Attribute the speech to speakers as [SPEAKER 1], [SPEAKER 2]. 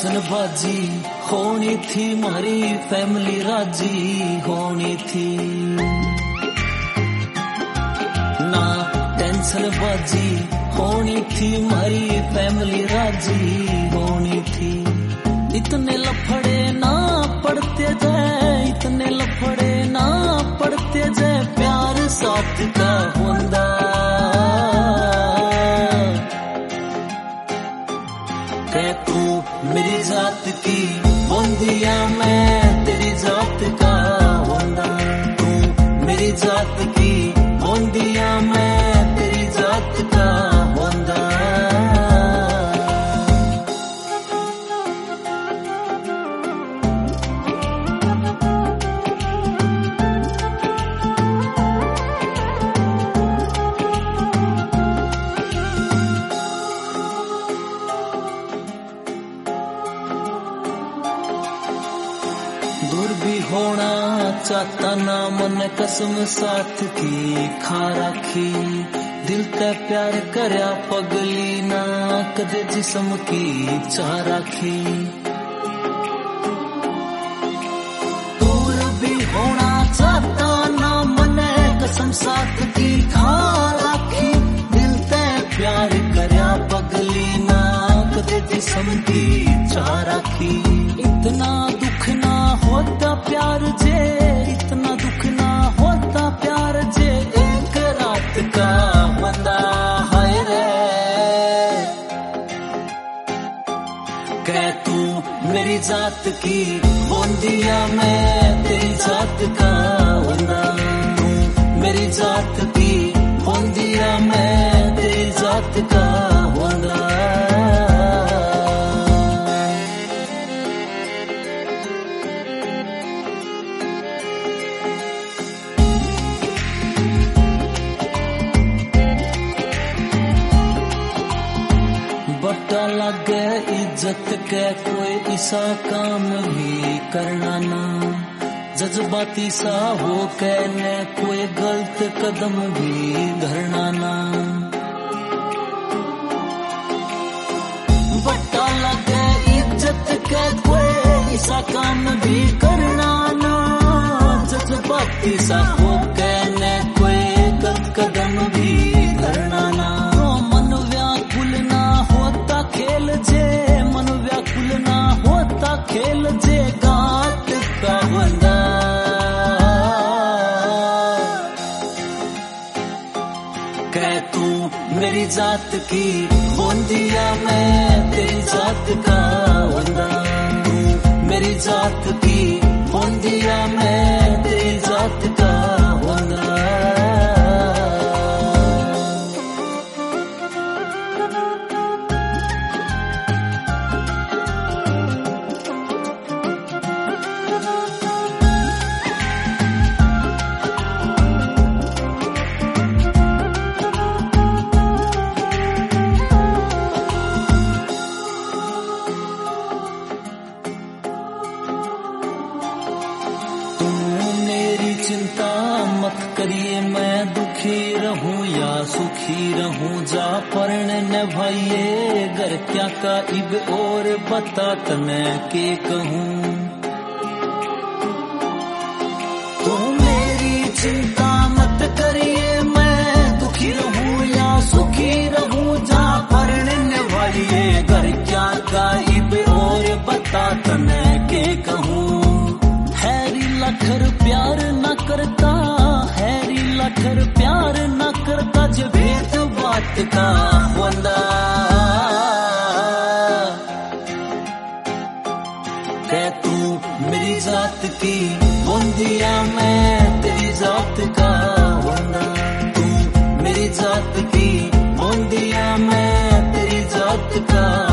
[SPEAKER 1] Tension बाजी होनी थी, मारी फैमिली राजी होनी थी ना। टेंशन बाजी होनी थी, मारी फैमिली राजी होनी थी। इतने लफड़े ना पड़ते जाए, इतने लफड़े ना पड़ते जाए, प्यार साथ का होंदा। कह तू मेरी जात की बोंदिया, मैं तेरी जात का होंदा। तू मेरी जात की बोंदिया, मैं तेरी जात का होंदा। दूर भी होना चाहता ना, मन कसम साथ की खा राखी। दिल ते प्यार करया पगली ना, कदे जिस्म की चाह राखी। दूर भी होना चाहता ना, मन कसम साथ की खा राखी। दिल ते प्यार करया पगली ना, कदे जिस्म की चाह राखी। इतना दुख ना होता प्यार जे, इतना दुख ना होता प्यार जे, एक रात का बंदा हाय रे। कह तू मेरी जात की बोंदिया, मैं तेरी जात का बंदा। तू मेरी जात की बोंदिया, मैं तेरी जात का बंदा। बट्टा लगे इज्जत के, कोई ऐसा काम भी करना ना। जज्बाती सा हो कहने, कोई गलत कदम भी धरना ना। बट्टा लगे इज्जत के, कोई ऐसा काम भी करना ना। जज्बाती सा हो कहने, कोई गलत कदम भी धरना ना। खेल जे मन व्याकुल ना होता, खेल जे गात का बंदा। कह तू मेरी जात की बोंदिया, मैं तेरी जात का बंदा। तू मेरी जात की बोंदिया, मैं तेरी जात का बंदा। चिंता मत करिए, मैं दुखी रहूं या सुखी रहूं, जा परण भाइये घर क्या का इब और बता तने के कहूं। तो मेरी चिंता मत करिए, मैं दुखी रहूं या सुखी रहूं, जा परण भाइये घर क्या का इब और बता तने के कहूं। हैरी लखर प्यार न करता, हैरी लखर प्यार न करता, जो भेद बात का होंदा। कह तू मेरी जात की बोंदिया, मैं तेरी जात का होंदा। तू मेरी जात की बोंदिया, मैं तेरी जात का